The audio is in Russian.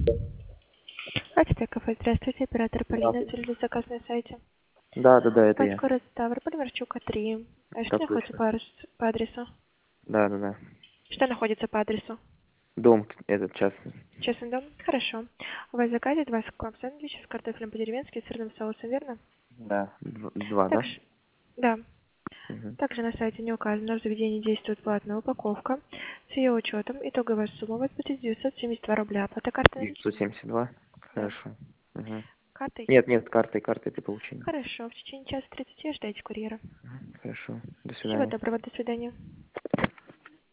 Артек кафе, здравствуйте, оператор Полина, Здравствуйте. целевой заказ на сайте. Да, это Пать я. город Ставрополь, Марчука 3. А что Так находится точно. по адресу? Да. Что находится по адресу? Дом этот частный. Честный дом? Хорошо. У вас в заказе 2 клаб-сэндвича с картофелем по-деревенски и сырным соусом, верно? Да. Два, да? Также, да. Угу. Также на сайте не указано, в заведении действует платная упаковка. С ее учетом итоговая сумма у вас будет 972 рубля. Оплата карты наличными? 972. Да. Хорошо. Угу. Картой? Нет, картой при получении. Хорошо. В течение часа 30 ждайте курьера. Мгм. Хорошо. До Всего свидания. доброго, до свидания.